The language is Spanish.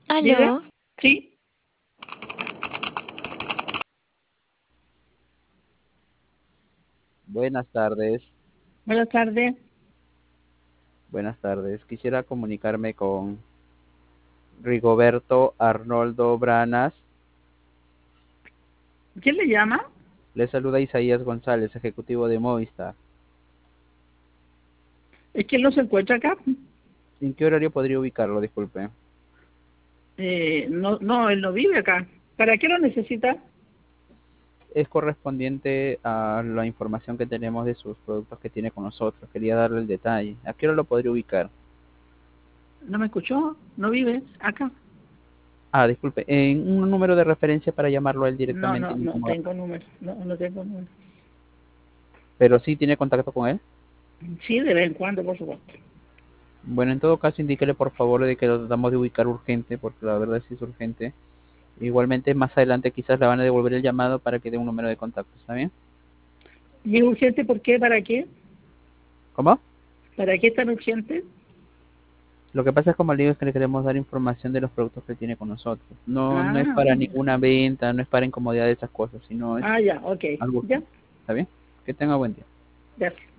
¿Diga? Aló, Sí. Buenas tardes, Buenas tardes. buenas tardes. Quisiera comunicarme con Rigoberto Arnoldo Branas. ¿Quién le llama? Le saluda Isaías González, ejecutivo de Movistar. Es que él no se encuentra acá. ¿En qué horario podría ubicarlo? Disculpe. No, él no vive acá. ¿Para qué lo necesita? Es correspondiente a la información que tenemos de sus productos que tiene con nosotros. Quería darle el detalle. ¿A qué hora lo podría ubicar? ¿No me escuchó? ¿No vive acá? Ah, disculpe. En un número de referencia para llamarlo a él No, directamente no, y no no incomodar. tengo número. No, no tengo número. Pero sí tiene contacto con él. Sí, de vez en cuando, por supuesto. Bueno, en todo caso, indíquele por favor de que lo tratamos de ubicar urgente, porque la verdad sí es urgente. Igualmente, más adelante quizás le van a devolver el llamado para que dé un número de contacto, ¿está bien? ¿Y es urgente por qué? ¿Para qué? ¿Cómo? ¿Para qué es tan urgente? Lo que pasa es como le digo es que le queremos dar información de los productos que tiene con nosotros. No, no es Ah, para ninguna venta, no es para incomodidad de esas cosas, sino es ya, ok. algo Ya, urgente. ¿Está bien? Que tenga buen día. gracias.